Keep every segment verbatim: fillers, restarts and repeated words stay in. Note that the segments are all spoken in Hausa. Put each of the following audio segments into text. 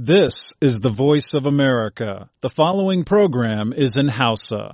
This is the voice of America. The following program is in Hausa.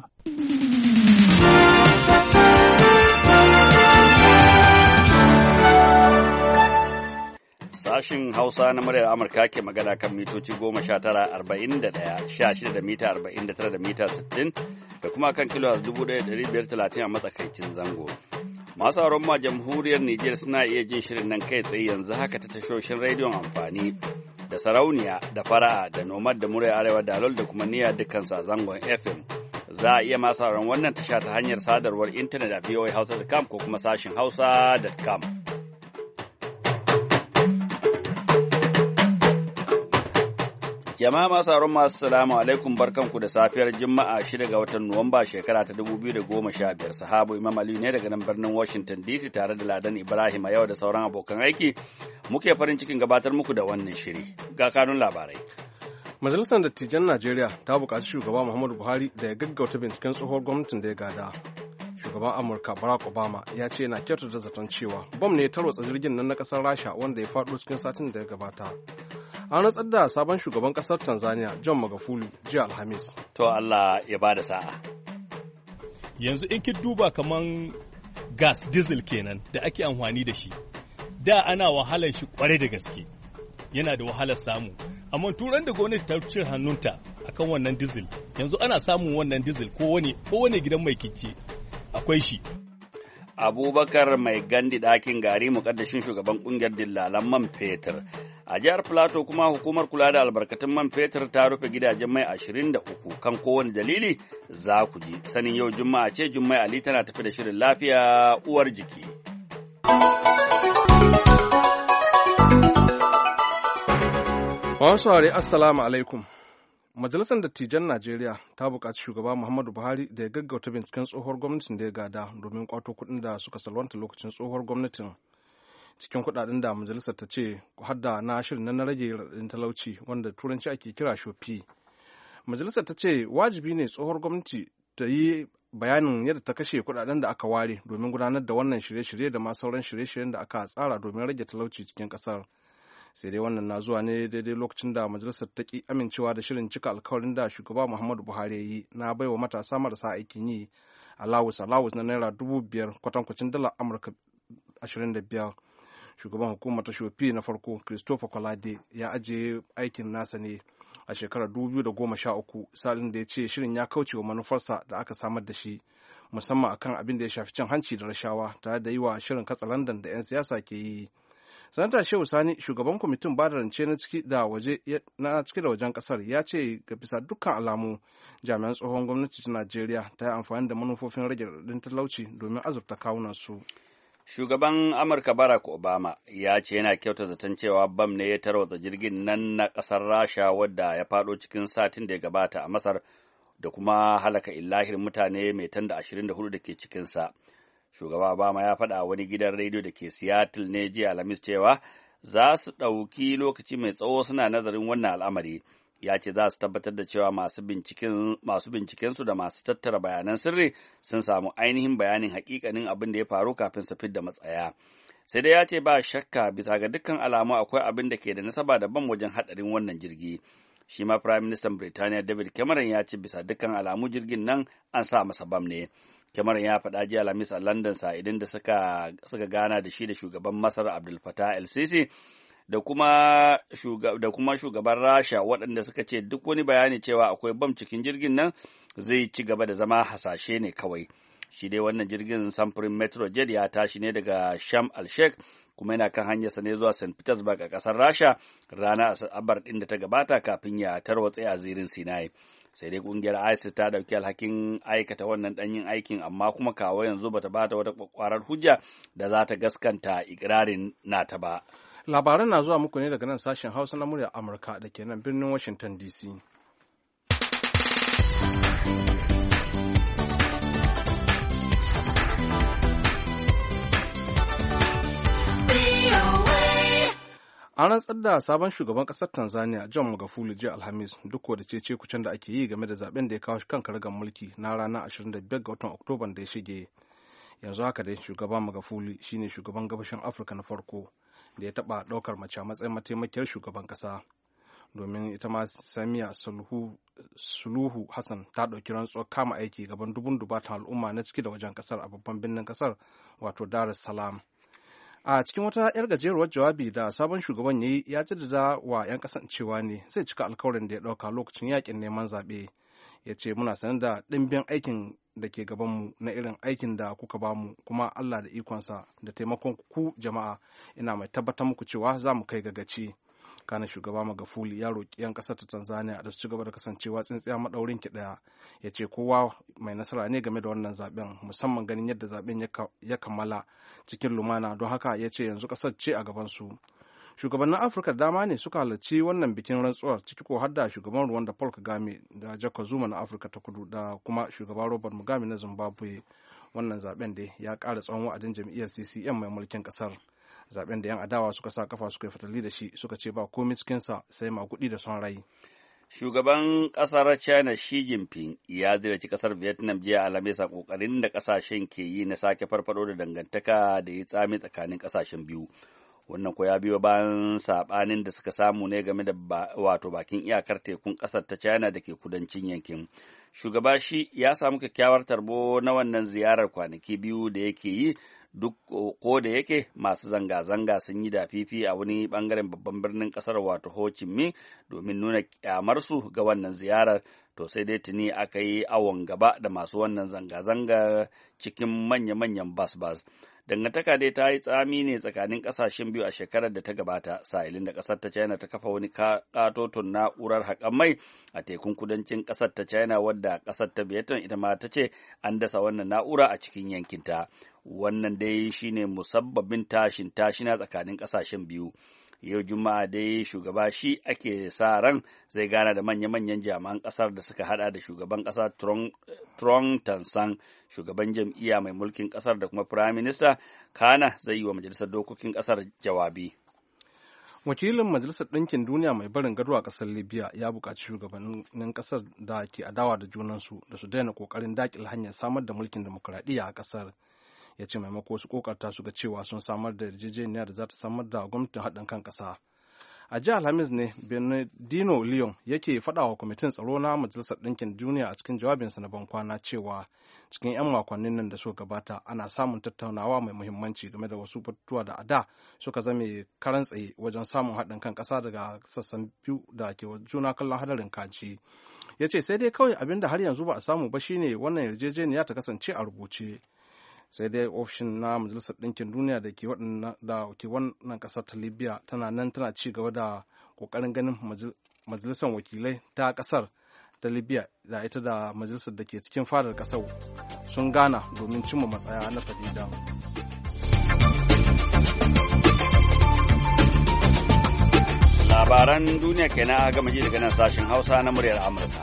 Sashin Hausa na muryar Amurka ke magana kan mitoci goma sha tara arba'in da ɗaya, sha shida da mita arba'in da tara da mita sittin da kuma kan kilo dubu ɗaya ɗari biyar talatin a matsakaicin zango. Masu auren ma jamhuriyar Nijar suna iya jin shirin nan kai tsaye yanzu haka ta tashoshin rediyon amfani da sarauniya da fara'a da nomad da muryar arewa da alol da kuma niyya dukkan sa zangon F M. Za a iya masu auren wannan tasha ta hanyar sadarwar intanet a voa hausa dot com ko kuma sashin hausa dot com. Jama'a masu sauran masu salamu alaikum barkanku da safiyar Juma'a shida ga watan Nuwamba shekara ta dubu biyu da goma sha biyar. Sahabu Imam Aliyu ne daga nan birnin Washington D C tare da Ladan Ibrahim a yau da sauran abokan aiki muke farin cikin gabatar muku da wannan shiri. Ga kanun labarai. Majalisar Dattijan Najeriya ta buƙaci shugaba Muhammadu Buhari da ya gaggauta binciken tsohuwar gwamnatin da ya gada. Shugaban Amurka Barack Obama ya ce yana kyautata zaton cewa bom ne ya tarwatsa jirgin nan na ƙasar Rasha wanda ya faɗo cikin satin da ya gabata. An rantsar da sabon shugaban kasar Tanzania John Magufuli jiya Alhamis. To Allah ya bada sa'a. Yanzu in ki duba kaman gas diesel kenan da ake amfani da shi. Da ana wahalar shi kware da gaske. Yana da wahalar samu. Amma turan da gwamnati ta cire hannunta akan wannan diesel. Yanzu ana samun wannan diesel ko wani ko wani gidan mai kicce akwai shi. Abubakar Mai Gandi ɗakin gari muƙaddashin shugaban ƙungiyar dillalan man fetur. A jihar Plateau kuma hukumar kula da albarkatun man fetur ta rufe gidajen mai ashirin da uku kan kowane dalili za ku ji. Sanin yau Juma'a ce Jummai Ali tana tafi da shirin lafiya uwar jiki. Masu saurare Assalamu alaikum. Majalisar Dattijan Najeriya ta buƙaci shugaba Muhammadu Buhari da ya gaggauta binciken tsohuwar gwamnatin da ya gada domin kwato kuɗin da suka salwanta lokacin tsohuwar gwamnatin. Cikin kuɗaɗen da majalisar ta ce har da na shirin na rage raɗaɗin talauci wanda turanci ake kira shofi. Majalisar ta ce wajibi ne tsohuwar gwamnati ta yi bayanin yadda ta kashe kuɗaɗen da aka ware domin gudanar da wannan shirye-shirye da ma sauran shirye-shiryen da aka tsara domin rage talauci cikin ƙasar. Sai dai wannan na zuwa ne daidai lokacin da majalisar ta ki amincewa da shirin cika alkawarin da shugaba Muhammadu Buhari ya yi na baiwa matasa marasa aikin yi alawus alawus na naira dubu biyar kwatankwacin dala Amurka ashirin da biyar. Shugaban hukumar ta shofi na farko Christopher Kolade ya ajiye aikin nasa ne a shekarar dubu biyu da goma sha uku salin da ya ce shirin ya kauce wa manufarsa da aka samar da shi musamman akan abin da ya shafi cin hanci da rashawa tare da yi wa shirin katsalandan da 'yan siyasa ke yi. Sanata Shehu Sani shugaban kwamitin bada rance na ciki da waje na ciki da wajen kasar ya ce ga bisa dukkan alamu jami'an tsohon gwamnati ta Najeriya ta yi amfani da manufofin rage raɗaɗin talauci domin azurta kawunan su. Shugaban Amurka Barack Obama ya ce yana kyauta zaton cewa bam ne ya tarwatsa jirgin nan na ƙasar Rasha wadda ya faɗo cikin satin da ya gabata a Masar da kuma halaka illahir mutane mai tanda ashirin da hudu da ke cikinsa. Shugaba Obama ya faɗa wani gidan rediyo da ke Seattle ne jiya Alhamis cewa za su ɗauki lokaci mai tsawo suna nazarin wannan al'amari. Ya ce za su tabbatar da cewa masu bincikensu da masu tattara bayanan sirri sun samu ainihin bayanin hakikanin abin da ya faru kafin su fidda matsaya. Sai dai ya ce ba shakka bisa ga dukkan alamu akwai abin da ke da nasaba da ban wajen haɗarin wannan jirgi. Shi ma Prime Minister Birtaniya David Cameron ya ce bisa dukkan alamu jirgin nan an sa masa bam ne. Cameron ya faɗa jiya Alhamis a London sa'idin da suka, suka gana da shi da shugaban Masar Abdel Fattah el-Sisi da kuma da kuma shugaban Rasha waɗanda suka ce duk wani bayani cewa akwai bam cikin jirgin nan zai ci gaba da zama hasashe ne kawai. Shi dai wannan jirgin samfurin Metrojet ya tashi ne daga Sharm el-Sheikh kuma yana kan hanyarsa ne zuwa Saint Petersburg a ƙasar Rasha ranar Asabar ɗin da ta gabata kafin ya tarwatse a zirin Sinai. Sai dai kungiyar ISIS ta dauki alhakin aikata wannan danyin aikin amma kuma kawo yanzu bata bata wata kwakwarar hujja da za ta gaskanta ikirarin nata ba. Labaran na zuwa muku ne daga nan sashen Hausa na muryar Amurka da ke nan birnin Washington D C. An rantsar da sabon shugaban ƙasar Tanzania John Magufuli jiya Alhamis duk da cece kucen da ake yi game da zaben da ya kawo kan karagar mulki na ranar ashirin da biyar ga watan Oktoban da ya shige. Yanzu haka dai shugaban Magufuli shine shugaban gabashin Afirka na farko da ya taɓa ɗaukar mace a matsayin mataimakiyar shugaban ƙasa. domin ita ma Samiya Suluhu Hassan ta ɗauki rantsuwar kama aiki gaban dubun dubatan al'umma na ciki da wajen ƙasar a babban birnin ƙasar wato Dar es Salaam. A cikin wata 'yar gajeruwar jawabi da sabon shugaban ya yi ya jaddada wa 'yan ƙasan cewa ne zai cika alkawarin da ya ɗauka lokacin yakin neman zaɓe. Ya ce muna sanar da ɗimbin aikin da ke gabanmu na irin aikin da kuka bamu kuma Allah da ikonsa da taimakon ku jama'a ina mai tabbatar muku cewa za mu kai gagaci. Kana shugaba Magufuli ya roƙi 'yan ƙasar ta Tanzania da su ci gaba da kasancewa tsintsiya maɗaurin ki ɗaya. Ya ce kowa mai nasara ne game da wannan zaben musamman ganin yadda zaben ya kammala cikin lumana don haka ya ce yanzu ƙasar ce a gabansu. Shugabannin Afirka da dama ne suka halarci wannan bikin rantsuwar ciki ko har da shugaban Rwanda Paul Kagame da Jacob Zuma na Afirka ta Kudu da kuma shugaban Robert Mugabe na Zimbabwe. Wannan zaben dai ya ƙara tsawon wa'adin jam'iyyar C C M mai mulkin ƙasar. Zaben da 'yan adawa suka sa kafa suka yi fatali da shi suka ce ba komai cikinsa sai maguɗi da son rai. Shugaban ƙasar China Xi Jinping ya ziyarci ƙasar Vietnam jiya Alhamis a ƙoƙarin da ƙasashen ke yi na sake farfado da dangantaka da ya tsami tsakanin ƙasashen biyu. Wannan ko ya biyo bayan saɓanin da suka samu ne game da wato bakin iyakar tekun ƙasar ta China da ke kudancin yankin. Shugaba Xi ya samu kyakkyawar tarbo na wannan ziyarar kwanaki biyu da yake yi duk ko da yake masu zanga-zanga sun yi dafifi a wani bangaren babban birnin kasar wato Ho Chi Minh domin nuna kyamarsu ga wannan ziyarar, to sai dai tuni aka yi awon gaba da masu wannan zanga-zanga cikin manya-manyan bas-bas. Dangantaka dai ta yi tsami ne tsakanin kasashen biyu a shekarar da ta gabata sa'ilin da kasar ta China ta kafa wani katoton na'urar haƙan mai a tekun kudancin kasar ta China wadda kasar ta Vietnam ita ma ta ce an dasa wannan na'ura a cikin yankinta. Wannan dai shine musabbabin tashin tashina tsakanin kasashen biyu. Yau Juma'a dai shugaba Shi ake sa ran zai gana da manya-manyan jami'an kasar da suka hada da shugaban kasa Trong Tan San, shugaban jam'iyya mai mulkin kasar da kuma Prime Minister, kana zai yi wa majalisar dokokin kasar jawabi. Wakilin Majalisar Ɗinkin Duniya mai barin gado a ƙasar Libya ya buƙaci shugabannin ƙasar da ke adawa da junansu da su daina ƙoƙarin daƙile hanyar samar da mulkin demokuraɗiyya a ƙasar. Ya ce maimako su kokarta su ga cewa sun samar da yarjejeniya da za ta samar da gwamnatin haɗin kan ƙasa. A jiya Alhamis ne Bernardino Leon yake faɗa wa kwamitin tsaro na Majalisar Ɗinkin Duniya a cikin jawabinsa na bankwana cewa cikin 'yan makonnin nan da suka gabata ana samun tattaunawa mai muhimmanci game da wasu batutuwa da a da suka zame karan tsaye wajen samun haɗin kan ƙasa daga sassan biyu da ke juna kallon hadarin kaji. Ya ce sai dai kawai abin da har yanzu ba a samu ba shine wannan yarjejeniya ta kasance a rubuce. Sai dai ofishin na Majalisar Ɗinkin Duniya da ke wannan ƙasar ta Libya tana nan tana ci gaba da ƙoƙarin ganin Majalisar Wakilai ta ƙasar ta Libya da ita da Majalisar da ke cikin fadar ƙasar sun gana domin cimma matsaya na sadida. Labaran duniya kenan a gama ji daga nan sashen Hausa na muryar Amurka.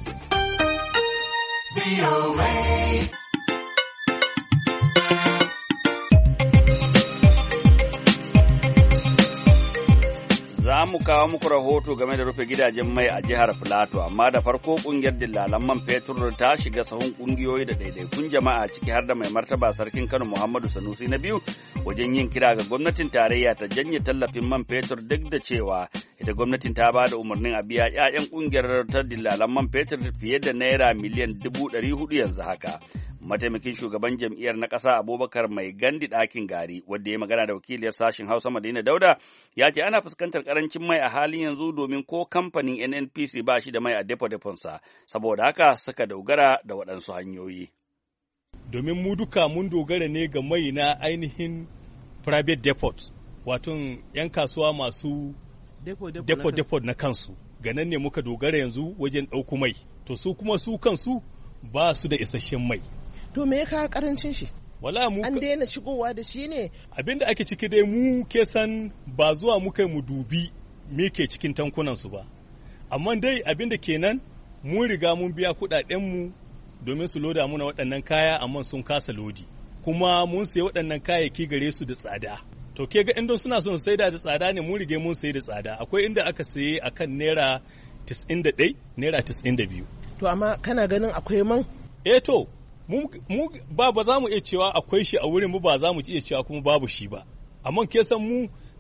Za mu kawo muku rahoto game da rufe gidajen mai a jihar Filato, amma da farko kungiyar dillalan man fetur ta shiga sahun kungiyoyi da daidaikun jama'a ciki har da mai martaba sarkin Kano Muhammadu Sanusi na biyu wajen yin kira ga gwamnatin tarayya ta janye tallafin man fetur duk da cewa ita gwamnatin ta ba da umarnin a biya 'ya'yan kungiyar ta dillalan man fetur fiye da naira miliyan dubu ɗari hudu yanzu haka. Mataimakin shugaban jam'iyyar na ƙasa Abubakar Mai Gandi ɗakin gari wadda ya magana da wakiliyar sashen Hausa Madina Dauda ya ce ana fuskantar ƙarancin mai a halin yanzu domin ko kamfanin N N P C ba shi da mai a depo-deponsa saboda haka suka dogara da waɗansu hanyoyi. Domin mu duka mun dogara ne ga mai na ainihin private depot, wato 'yan kasuwa masu depo-depot na kansu. Ga nan ne muka dogara yanzu wajen ɗauku mai, to su kuma su kansu ba su da isasshen mai. To me ya kawo karancin shi? Wala mu an daina shigowa da shi ne? Abinda ake ciki dai mu ke san ba zuwa muka mu dubi me ke cikin tankunan su ba. Amma dai abinda kenan mun riga mun biya kudaden mu domin su loda muna waɗannan kaya amma sun kasa lodi. Kuma mun sayi waɗannan kayayyaki gare su da tsada. To ke ga inda suna son saida da tsada ne mun rige mun sayi da tsada. Akwai inda aka saye akan naira tis'in da ɗaya, naira tis'in da biyu. To amma kana ganin akwai man? Eh to, mu ba ba za mu iya cewa akwai shi a wurin mu ba za mu iya cewa kuma babu shi ba. Amma ke san mu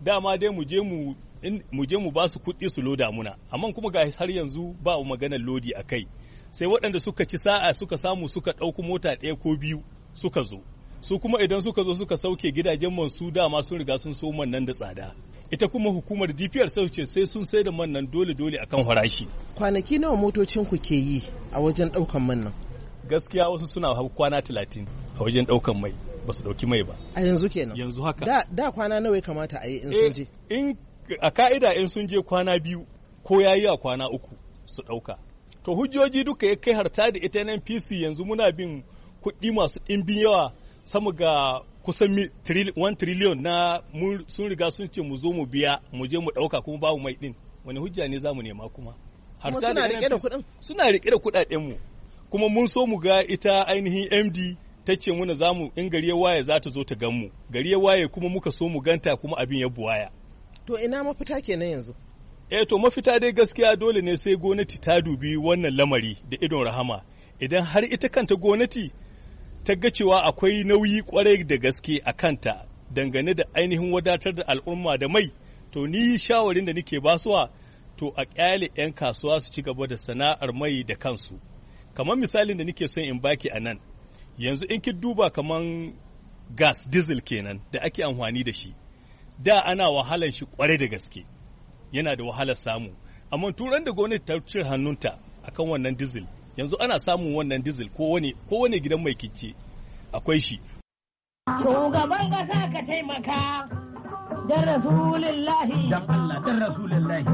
dama dai mu je mu mu je mu ba su kuɗi su loda muna amma kuma ga har yanzu ba maganar lodi a kai sai waɗanda suka ci sa'a suka samu suka ɗauki mota ɗaya ko biyu suka zo su kuma idan suka zo suka sauke gidajen man su dama sun riga sun so man nan da tsada ita kuma hukumar D P R sauce sai sun sai da man nan dole dole akan farashi. Kwanaki nawa motocin ku ke yi a wajen ɗaukan man nan? Gaskiya wasu suna kwana talatin a wajen ɗaukan mai ba su ɗauki mai ba. A yanzu kenan? Yanzu haka. Da, da kwana nawa ya kamata a yi in sun je? In a ka'ida in sun je kwana biyu ko ya yi a kwana uku su ɗauka. To hujjoji duka ya kai harta da ita N N P C yanzu muna bin kuɗi masu ɗimbin yawa sama ga kusan one trillion na sun riga sun ce mu zo mu biya mu je mu ɗauka kuma babu mai ɗin wani hujja ne za mu nema kuma. Kuma suna riƙe da kuɗin? Suna riƙe da kuɗaɗenmu kuma mun so mu ga ita ainihin M D ta ce muna za mu in gari ya waye za ta zo ta gan mu gari ya waye kuma muka so mu ganta kuma abin ya buwaya. To ina mafita kenan yanzu? Eh to mafita dai gaskiya dole ne sai gwamnati ta dubi wannan lamari da idon rahama idan har ita kanta gwamnati ta ga cewa akwai nauyi kwarai da gaske a kanta dangane da ainihin wadatar da al'umma da mai to ni shawarin da nake basuwa to a kyale 'yan kasuwa su ci gaba da sana'ar mai da kansu kamar misalin da nake son in baki a nan yanzu in ki duba kamar gas diesel kenan da ake amfani da shi da ana wahalar shi kwarai da gaske yana da wahalar samu amma turan da gwamnati ta cire hannunta akan wannan diesel yanzu ana samun wannan diesel kowane kowane gidan mai kicce akwai shi. Shugaban kasa ka taimaka dan Rasulullahi dan Allah dan Rasulullahi.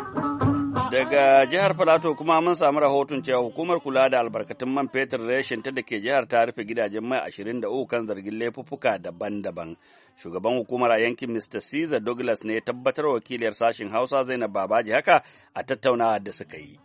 Daga jihar Filato kuma mun samu rahoton cewa hukumar kula da albarkatun man fetur reshen ta da ke jihar ta rufe gidajen mai ashirin da uku kan zargin laifuffuka daban-daban. Shugaban hukumar a yankin Mister Caesar Douglas ne ya tabbatar wakiliyar sashen Hausa Zainab Babaji haka a tattaunawa da suka yi.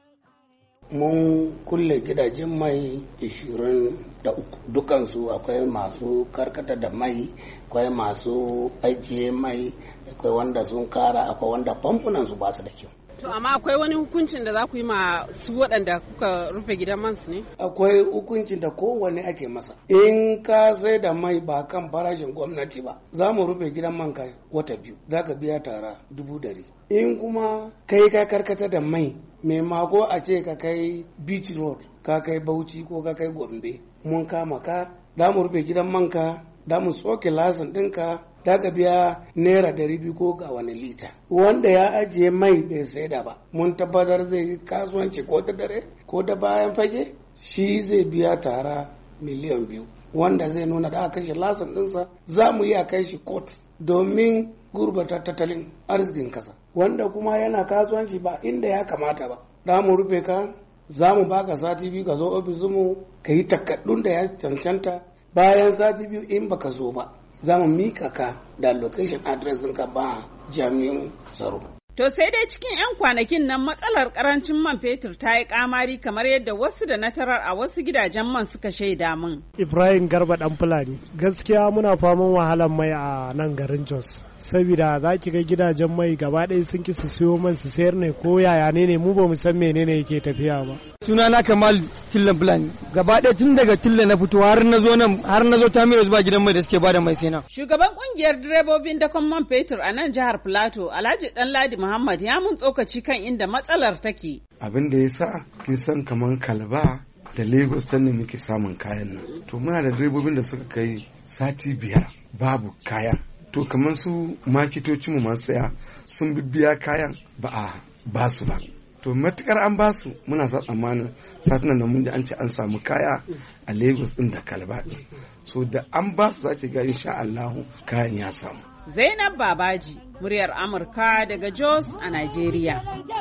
Mun kulle gidajen mai ashirin da uku dukansu akwai masu karkata da mai akwai masu ajiye mai akwai wanda sun kara akwai wanda famfunan su ba su da kyau. To amma akwai wani hukuncin da za ku yi ma su waɗanda kuka rufe gidan man su ne? Akwai hukuncin da kowane ake masa. In ka sai da mai ba kan farashin gwamnati ba, za mu rufe gidan man ka wata biyu, za ka biya tara dubu dari. In kuma kai ka karkata da mai, mai mako a ce ka kai Beach Road, ka kai Bauchi ko ka kai Gombe, mun kama ka, za mu rufe gidan man ka, za mu soke lasin ɗinka, da ka biya naira dari biyu ko ga wani lita wanda ya ajiye mai bai saida ba mun tabbatar zai kasuwanci ko ta dare ko ta bayan fage shi zai biya tara miliyan biyu wanda zai nuna da aka kashe lasin ɗinsa za mu iya kai shi kotu domin gurbata tattalin arzikin kasa wanda kuma yana kasuwanci ba inda ya kamata ba da mu rufe ka za mu baka sati biyu ka zo ofisinmu ka yi takaddun da ya cancanta bayan sati biyu in baka zo ba za mu mika ka da location address ɗinka ba jami'in tsaro. To sai dai cikin 'yan kwanakin nan matsalar karancin man fetur ta yi kamari kamar yadda wasu da na tarar a wasu gidajen man suka shaida min. Ibrahim Garba dan Fulani gaskiya muna faman wahalar mai a nan garin Jos. Saboda za ki ga gidajen mai gaba ɗaya sun ki su siyo man su sayar ne ko yaya ne ne mu ba mu san menene yake tafiya ba. Suna na Kamal Tillan Fulani gaba ɗaya tun daga Tilla na fito har na zo nan har na zo ta mai zuba gidan mai da suke bada mai sai na. Shugaban kungiyar direbobin dakon man fetur a nan jihar Filato Alhaji Danladi Muhammad ya mun tsokaci kan inda matsalar take. Abin da ya sa kin san kaman Kalba da Lagos ta ne muke samun kayan nan. To muna da direbobin da suka kai sati biyar babu kayan. To kamar su makitocinmu masu saya sun bibiya kayan ba a ba su ba. To matukar an ba su muna sa tsammanin satunan da mun ji an ce an samu kaya a Lagos din da Kalba din. So da an ba su zaki ga insha Allah kayan ya samu. Zainab Babaji, muryar Amurka daga Jos a Najeriya.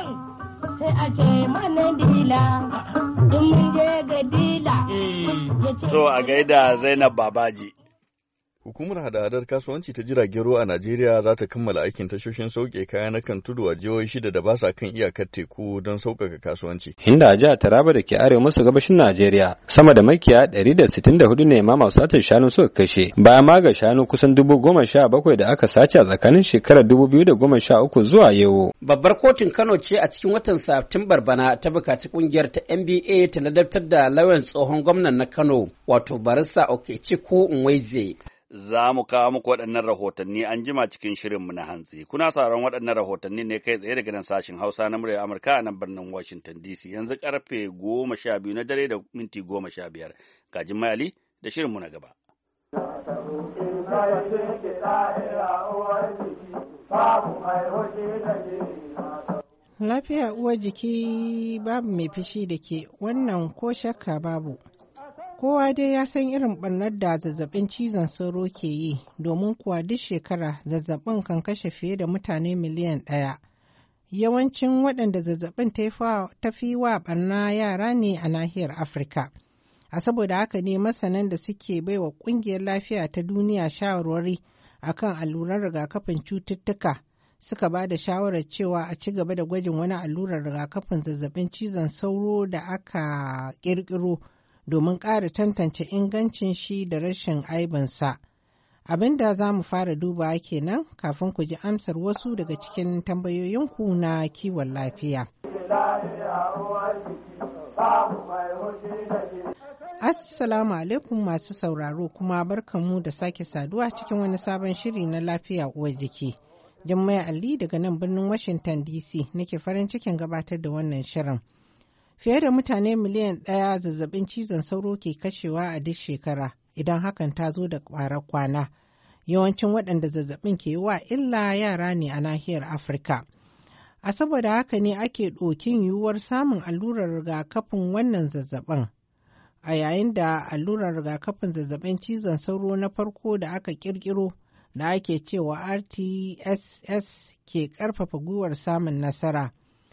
Sai a ce mana dila, in mun je ga dila. To a gaida Zainab Babaji. Hukumar hada-hadar kasuwanci ta jiragen ruwa a Najeriya za ta kammala aikin tashoshin sauke kaya na kan tudu a jihohi shida da ba sa kan iyakar teku don sauƙaƙa kasuwanci. Inda a jihar Taraba da ke arewa maso gabashin Najeriya sama da makiya ɗari da sittin da hudu ne ma masu satar shanu suka kashe bayan ma ga shanu kusan dubu goma sha bakwai da aka sace a tsakanin shekarar dubu biyu da goma sha uku zuwa yau. Babbar kotun Kano ce a cikin watan Satumbar bana ta bukaci kungiyar ta N B A ta ladabtar da lauyan tsohon gwamnan na Kano wato Barista Okechukwu Nweze. za mu kawo muku waɗannan rahotanni an jima cikin shirinmu na hantsi. Kuna sauran waɗannan rahotanni ne kai tsaye daga nan sashen Hausa na muryar Amurka a nan birnin Washington D C. Yanzu karfe goma sha biyu na dare da minti goma sha biyar. Gajin Mayali da shirinmu na gaba. Lafiya uwar jiki babu mai fishi da ke, wannan ko shakka babu. Kowa dai ya san irin ɓarnar da zazzabin cizon sauro ke yi, domin kuwa duk shekara zazzabin kan kashe fiye da mutane miliyan ɗaya. Yawancin waɗanda zazzabin ta fi wa ɓarna yara ne a nahiyar Afirka. A saboda haka ne masanan da suke baiwa ƙungiyar lafiya ta duniya shawarwari akan alluran rigakafin cututtuka suka ba da shawarar cewa a ci gaba da gwajin wani allurar rigakafin zazzabin cizon sauro da aka ƙirƙiro domin ƙara tantance ingancin shi da rashin aibinsa. Abin da za mu fara dubawa kenan kafin ku ji amsar wasu daga cikin tambayoyinku na kiwon lafiya. Assalamu alaikum masu sauraro kuma barkanmu da sake saduwa cikin wani sabon shiri na lafiya uwar jiki. Jummai Ali daga nan birnin Washington D C nake farin cikin gabatar da wannan shirin. Fiye da mutane miliyan ɗaya zazzabin cizon sauro ke kashewa a duk shekara idan hakan ta zo da ƙwarar kwana. Yawancin waɗanda zazzabin ke yi wa illa yara ne a nahiyar Afirka. A saboda haka ne ake ɗokin yiwuwar samun allurar rigakafin wannan zazzabin. A yayin da allurar rigakafin zazzabin cizon sauro na farko da aka ƙirƙiro da ake cewa R T S S ke ƙarfafa gwiwar samun nasara.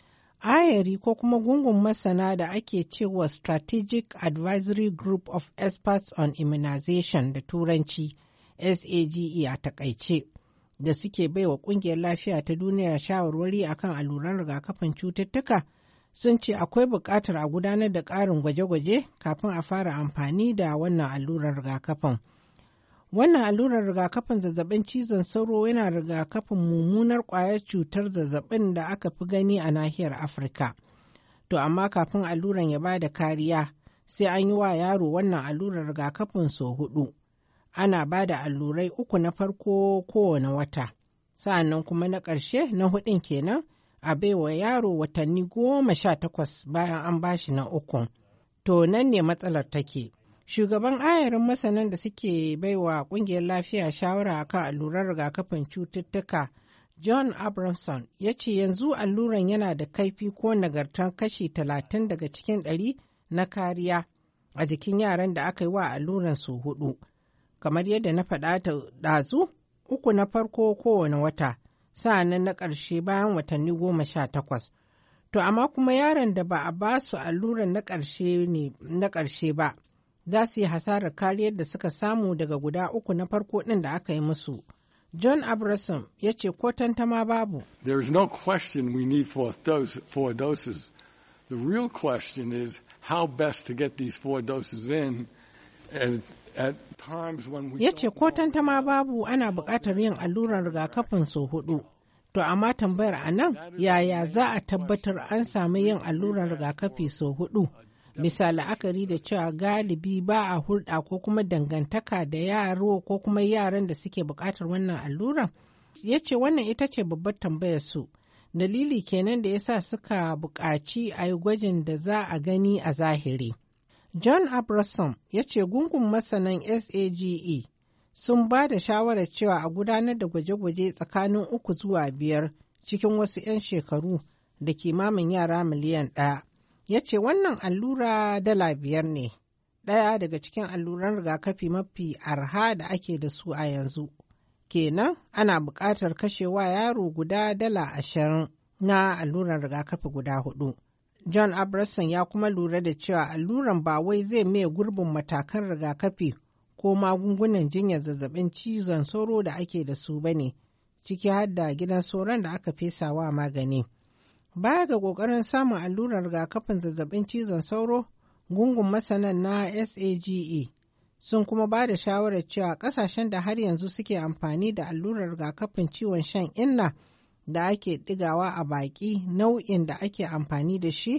Ayari ko kuma gungun masana da ake cewa Strategic Advisory Group of Experts on Immunization da Turanci S A G E a takaice da suke baiwa ƙungiyar lafiya ta duniya shawarwari akan alluran rigakafin cututtuka sun ce akwai buƙatar a gudanar da ƙarin gwaje-gwaje kafin a fara amfani da wannan allurar rigakafin. Wannan allurar rigakafin zazzabin cizon sauro yana rigakafin mummunar ƙwayar cutar zazzabin da aka fi gani a nahiyar Afirka. To amma kafin alluran ya ba da kariya sai an yi wa yaro wannan allurar rigakafin sau hudu. Ana ba da allurai uku na farko kowane wata, sa'annan kuma na ƙarshe na hudun kenan a baiwa yaro watanni goma sha takwas bayan an bashi na ukun. To nan ne matsalar take. Shugaban ayarin masanan da suke baiwa ƙungiyar lafiya shawara akan allurar rigakafin cututtuka John Abramson ya ce yanzu alluran yana da kaifi ko nagartar kashi talatin daga cikin ɗari na kariya a jikin yaran da aka yi wa alluran su hudu. Kamar yadda na faɗa ta ɗazu, uku na farko kowane wata, sa'annan na ƙarshe bayan watanni goma sha takwas. To amma kuma yaron da ba a ba su alluran na ƙarshe ne na ƙarshe ba, za su yi hasarar kariyar da suka samu daga guda uku na farko ɗin da aka yi musu. John Abrasom ya ce ko tantama babu. There is no question we need four, dose, four doses. The real question is how best to get these four doses in at, at times when we... Ya ce ko tantama babu ana buƙatar yin allurar rigakafin sau hudu. To amma tambayar a nan yaya za a tabbatar an sami yin allurar rigakafi sau hudu? Bisa la'akari da cewa galibi ba a hulɗa ko kuma dangantaka da yaro ko kuma yaran da suke buƙatar wannan alluran, ya ce wannan ita ce babbar tambayar su. Dalili kenan da yasa suka buƙaci a yi gwajin da za a gani a zahiri. John Abrasom ya ce gungun masanan S A G E sun ba da shawarar cewa a gudanar da gwaje-gwaje tsakanin uku zuwa biyar cikin wasu 'yan shekaru da kimamin yara miliyan ɗaya. Ya ce wannan allura dala biyar ne, ɗaya daga cikin alluran rigakafi mafi arha da ake da su a yanzu. Kenan ana buƙatar kashewa yaro guda dala ashirin na alluran rigakafi guda hudu. John Abrason ya kuma lura da cewa alluran ba wai zai maye gurbin matakan rigakafi ko magungunan jinyar zazzabin cizon sauro da ake da su bane, ciki har da gidan sauron da aka fesa wa magani. Baya ga ƙoƙarin samun allurar rigakafin zazzabin cizon sauro, gungun masanan na S A G E sun kuma ba da shawarar cewa ƙasashen da har yanzu suke amfani da allurar rigakafin ciwon shan inna da ake ɗigawa a baƙi nau'in da ake amfani da shi,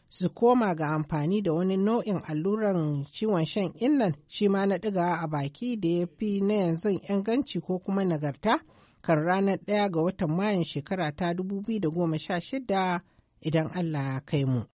su koma ga amfani da wani nau'in alluran ciwon shan innan shi ma na ɗigawa a baki da ya fi na yanzu inganci ko kuma nagarta kan ranar ɗaya ga watan Mayun shekara ta dubu biyu da goma sha shida idan Allah ya kai mu.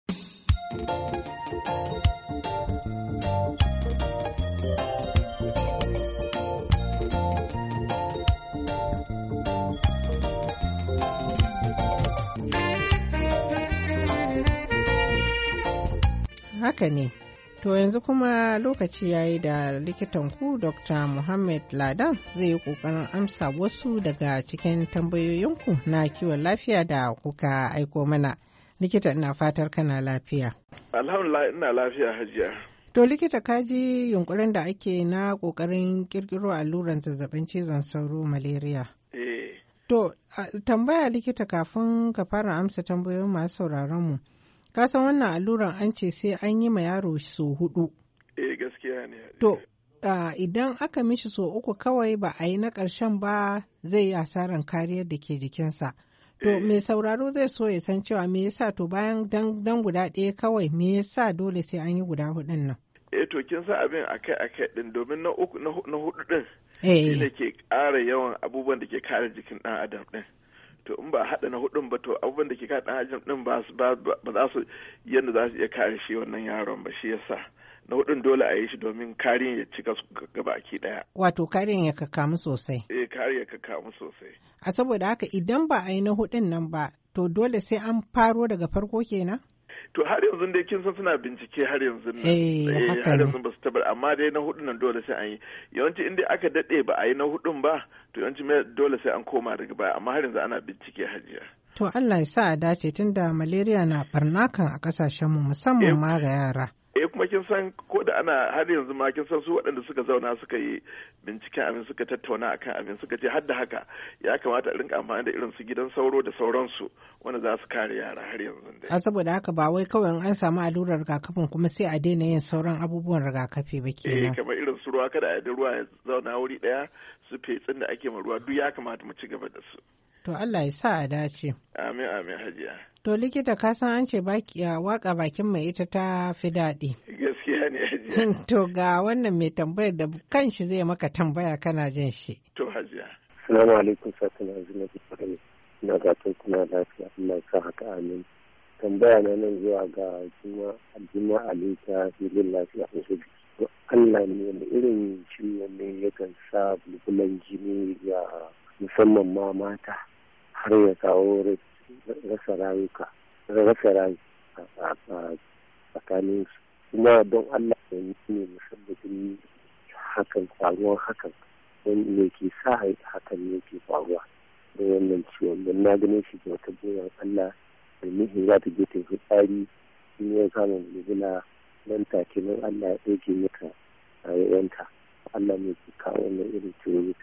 Haka ne, to yanzu kuma lokaci ya yi da likitan ku Dokta Muhammad Ladan zai yi ƙoƙarin amsa wasu daga cikin tambayoyinku na kiwon lafiya da kuka aiko mana. Likita ina fatar kana lafiya. Alhamdulillah ina lafiya hajiya. To likita ka ji yunkurin da ake na ƙoƙarin ƙirƙiro alluran zazzabin cizon sauro malaria. Eh. To tambaya likita kafin ka fara amsa tambayoyin masu sauraron mu. Ka san wannan alluran an ce sai an yi ma yaro so hudu. Eh gaskiya ne. To uh, idan aka mishi so uku kawai ba a yi na ƙarshen ba zai yi asaran kariyar da ke jikinsa. To eh. mai sauraro zai so ya san cewa me yasa to bayan dan, dan guda ɗaya kawai me yasa dole sai an yi guda hudun nan. Eh to kin san abin akai akai din domin na uku na hudu din. Eh. Shi ke ƙara yawan abubuwan da ke kare jikin ɗan adam din. To in ba haɗa na hudun ba to abubuwan da ke kare ɗan adam din ba za su yadda za su iya kare shi wannan yaron ba shi yasa na hudun dole a yi shi domin kariyan ya cika gabaki ɗaya. Wato kariyan ya kakamu sosai. Eh kariyan ya kakamu sosai. A saboda haka idan ba a yi na hudun nan ba to dole sai an faro daga farko kenan? To har yanzu dai kin san suna bincike har yanzu nan. Eh har yanzu ba su tabbar amma dai na hudun nan dole sai an yi. Yawanci inda aka dade ba a yi na hudun ba to yawanci dole sai an koma daga baya amma har yanzu ana bincike hajiya. To Allah ya sa a dace tunda malaria na barnakan a kasashen mu musamman ma ga yara. Eh kuma kin san ko da ana har yanzu ma kin san su waɗanda suka zauna suka yi binciken abin suka tattauna akan abin suka ce har da haka ya kamata a rinka amfani da irin su gidan sauro da sauransu wanda za su kare yara har yanzu dai. A saboda haka ba wai kawai an samu allurar rigakafin kuma sai a daina yin sauran abubuwan rigakafi ba kenan. Eh kamar irin su ruwa kada a yi ruwa ya zauna wuri ɗaya su fetsin da ake ma ruwa duk ya kamata mu ci gaba da su. To Allah ya sa a dace. Amin amin hajiya. To likita ka san an ce baki waka bakin mai ita ta fi daɗi. Gaskiya ne hajiya. To ga wannan mai tambayar da kanshi zai maka tambaya kana jin shi. To hajiya. Assalamu alaikum sakin azumi da fara ina gatan kuna lafiya Allah ya sa haka amin. Tambaya na nan zuwa ga Juma Juma Ali ta filin lafiya a Sobi. Allah ne wani irin ciwo ne yakan sa bulbulan jini ga musamman ma mata har ya kawo rasa rayuka rasa rayuka a tsakanin su kuma don Allah ya ne musabbabin hakan faruwar hakan wani ne ke sa hakan ne ke faruwa da wannan ciwon don na ganin shi da wata goyon Allah da nihin za ta je ta fi tsari in ya kama bulbula nan take nan Allah ya ɗauke mata a yayanta Allah ne ke kawo wannan irin ciwon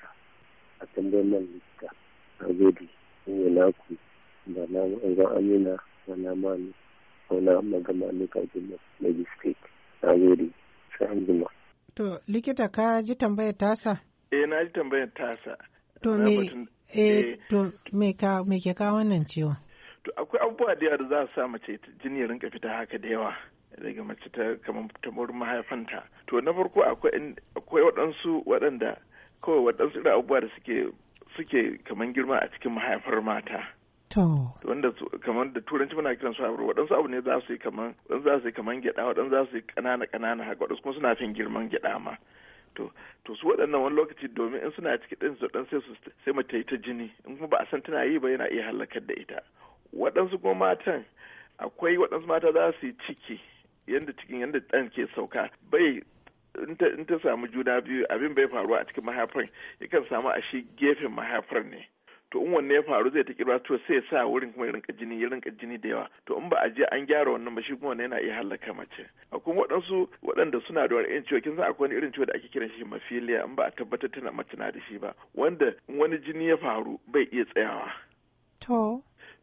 a tambayar nan likita a gode in yi naku da na ɗan amina wani mani wani magama ne kajin magistrate na gode sai an jima. To likita ka ji tambayar tasa? Eh na ji tambayar tasa. To me eh to me ka me ke kawo wannan ciwon? To akwai abubuwa da yawa da za su sa mace jini ya rinka fita haka da yawa daga mace ta kamar ta wurin mahaifanta. To na farko akwai akwai waɗansu waɗanda kawai waɗansu irin abubuwa da suke suke kamar girma a cikin mahaifar mata. To. Wanda kamar da turanci muna kiran su abu waɗansu abu ne za su yi kamar waɗansu za su yi kamar gyaɗa waɗansu za su yi ƙanana ƙanana haka waɗansu kuma suna fin girman gyaɗa ma. To to su waɗannan wani lokaci domin in suna ciki ɗin su ɗan sai su sai mace ta jini in kuma ba a san tana yi ba yana iya halakar da ita. Waɗansu kuma matan akwai waɗansu mata za su yi ciki yanda cikin yanda ɗan ke sauka bai in ta samu juna biyu abin bai faruwa a cikin mahaifar yakan samu a shi gefen mahaifar ne to in wanne ya faru zai ta kirwa to sai sa wurin kuma ya rinka jini ya rinka jini da yawa to in ba a je an gyara wannan ba shi kuma wannan yana iya halaka mace akwai waɗansu waɗanda suna da wani irin ciwo kin san akwai wani irin ciwo da ake kiran shi hemophilia in ba a tabbatar tana mace na da shi ba wanda in wani jini ya faru bai iya tsayawa to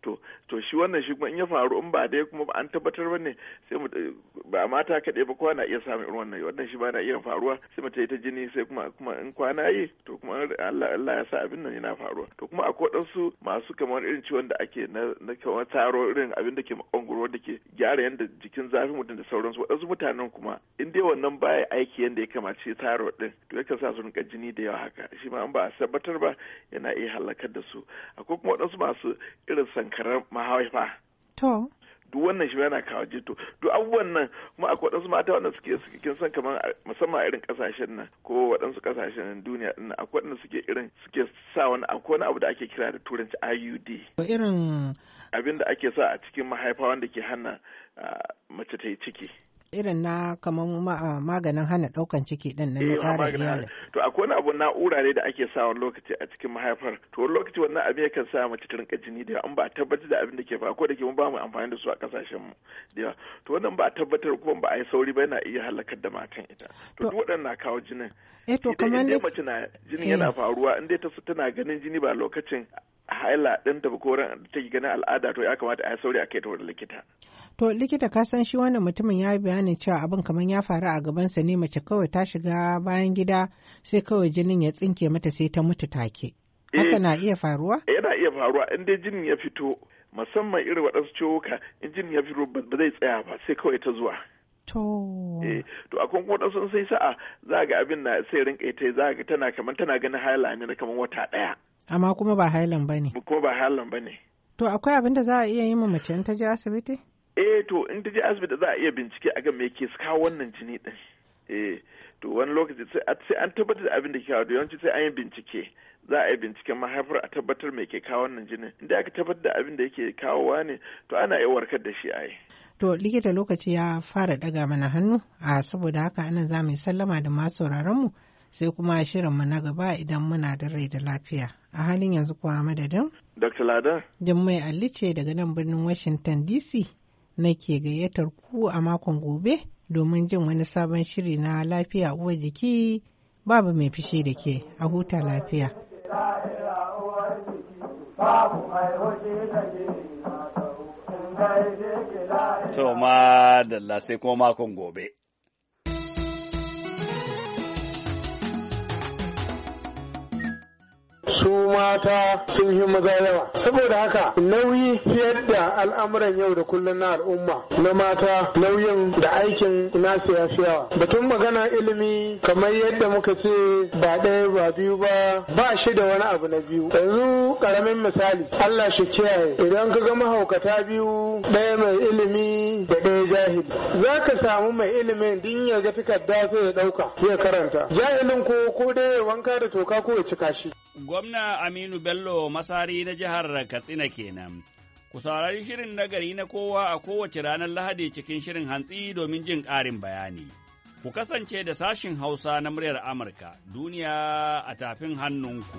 to to shi wannan shi kuma in ya faru in ba dai kuma ba an tabbatar ba ne sai mu ba mata kaɗai ba kowa na iya samun irin wannan wannan shi ba na iya faruwa sai mu ta jini sai kuma kuma in kwana yi to kuma Allah Allah ya sa abin nan yana faruwa to kuma akwai waɗansu masu kamar irin ciwon da ake na na kamar taro irin abin da ke makongoro da ke gyara yanda jikin zafin mutum da sauransu waɗansu mutanen kuma in dai wannan baya aiki yanda ya kamace taro din to yakan sa su rinka jini da yawa haka shi ma an ba a tabbatar ba yana iya halakar da su akwai kuma waɗansu masu irin sankarar mahaifa to duk wannan shi yana kawo jito duk abubuwan nan kuma akwai waɗansu mata wanda suke suke kin san kamar musamman a irin kasashen nan ko waɗansu kasashen duniya din akwai waɗanda suke irin suke sa wani akwai wani abu da ake kira da turanci I U D irin abin da ake sa a cikin mahaifa wanda ke hana mace ta yi ciki irin na kamar maganin hana daukan ciki din na tsara iyali. To akwai wani abu na'ura ne da ake sa wani lokaci a cikin mahaifar. To wani lokaci wannan abin yakan sa mace ta rinka jini da an ba tabbatar da abin da ke faruwa ko da ke mun ba mu amfani da su a kasashen mu da yawa. To wannan ba tabbatar kuma ba a yi sauri ba yana iya halakar da matan ita. To duk waɗannan na kawo jinin. Eh to kamar ne mace na jinin yana faruwa in dai ta tana ganin jini ba lokacin haila ɗin ta ko ran ta ganin al'ada to ya kamata a yi sauri a kai ta wurin likita. To likita ka san shi wannan mutumin ya yi bayanin cewa abin kamar ya faru a gabansa ne mace kawai ta shiga bayan gida sai kawai jinin ya tsinke mata sai ta mutu take. Haka na iya faruwa? Yana iya faruwa in dai jinin ya fito musamman irin waɗansu ciwuka in jinin ya fito ba zai tsaya ba sai kawai ta zuwa. To. Eh, to akwai waɗansu sai sa'a za ga abin na sai rinka ita za ga tana kamar tana ganin haila ne na kamar wata ɗaya. Amma kuma ba hailan ba ne. Kuma ba hailan ba ne. To akwai abin da za a iya yi ma mace in ta je asibiti? Eh to in ta je asibiti za a iya bincike a ga me ke kawo wannan jini din. Eh to wani lokaci sai an tabbatar da abin da ke kawo yawanci sai an yi bincike. Za a yi binciken mahaifar a tabbatar me ke kawo wannan jinin. Inda aka tabbatar da abin da yake kawowa ne to ana iya warkar da shi a yi. To likita lokaci ya fara daga mana hannu a saboda haka anan za mu yi sallama da masu sauraron mu sai kuma shirinmu na gaba idan muna da rai da lafiya. A halin yanzu kuwa madadin? Doctor Lada. Jummai Ali ce daga nan birnin Washington D C nake gayyatar ku a makon gobe domin jin wani sabon shiri na lafiya uwar jiki babu mai fishi da ke a huta lafiya. To ma da sai kuma makon gobe. su mata sun yi maza yawa saboda haka nauyi fiye da al'amuran yau da kullum na al'umma na mata nauyin da aikin nasu ya fi yawa batun magana ilimi kamar yadda muka ce ba ɗaya ba biyu ba ba shi da wani abu na biyu yanzu karamin misali Allah shi kiyaye idan ka ga mahaukata biyu ɗaya mai ilimi da ɗaya jahili za ka samu mai ilimin din ya ga takarda sai ya ɗauka ya karanta jahilin ko ko dai wanka da toka ko ya cika shi. Gwamna Aminu Bello Masari na jihar Katsina kenan. Ku saurari shirin nagari na kowa a kowace ranar Lahadi cikin shirin hantsi domin jin ƙarin bayani. Ku kasance da sashin Hausa na muryar Amurka, duniya a tafin hannunku.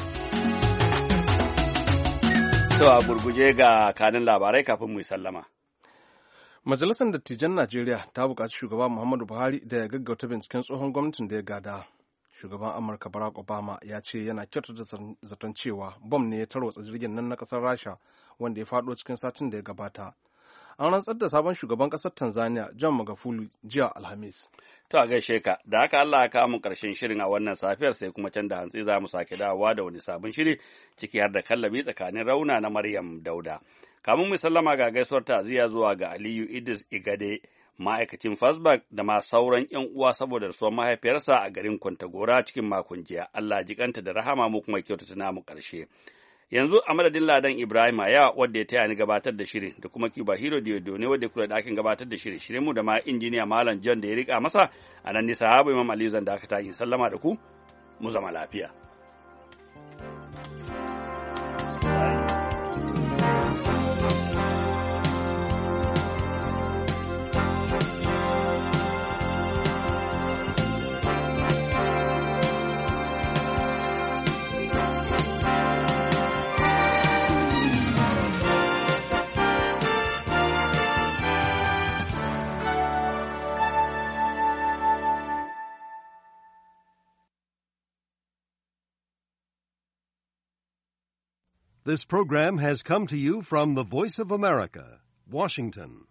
To a gurguje ga kanin labarai kafin mu yi sallama. Majalisar Dattijan Najeriya ta buƙaci shugaba Muhammadu Buhari da ya gaggauta binciken tsohon gwamnatin da ya gada. Shugaban Amurka Barack Obama ya ce yana kyautata zaton cewa bom ne ya tarwatsa jirgin nan na ƙasar Rasha wanda ya faɗo cikin satin da ya gabata. An rantsar da sabon shugaban ƙasar Tanzania John Magufuli jiya Alhamis. To a gaishe ka, da haka Allah ya kawo mu ƙarshen shirin a wannan safiyar sai kuma can da hantsi za mu sake dawowa da wani sabon shiri ciki har da kallabi tsakanin rauna na Maryam Dauda. Kamun mu sallama ga gaisuwar ta'aziyya zuwa ga Aliyu Idris Igade, ma'aikacin Fasbak da ma sauran ‘yan uwa saboda rasuwar mahaifiyarsa a garin Kwantagora cikin makon jiya. Allah jikanta da rahama mu kuma kyautata namu ƙarshe. Yanzu a madadin Ladan Ibrahim Aya wadda ya taya ni gabatar da shirin da kuma Kiba Hiro Diodo ne wadda ya kula da ɗakin gabatar da shirin shirin mu da ma injiniya Malam John da ya rika masa a nan ne sahaba Imam Aliyu zan da aka tayin sallama da ku mu zama lafiya. This program has come to you from the Voice of America, Washington.